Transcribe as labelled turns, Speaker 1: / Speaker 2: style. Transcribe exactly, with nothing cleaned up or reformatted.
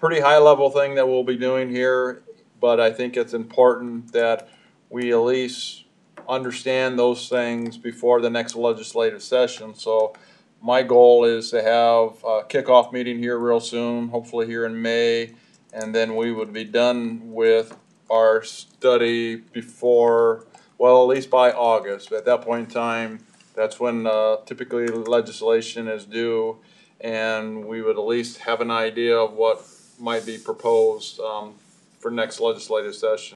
Speaker 1: pretty high level thing that we'll be doing here, but I think it's important that we at least understand those things before the next legislative session. So my goal is to have a kickoff meeting here real soon, hopefully here in May, and then we would be done with our study before, well, at least by August. At that point in time, that's when uh, typically legislation is due, and we would at least have an idea of what might be proposed um, for next legislative session.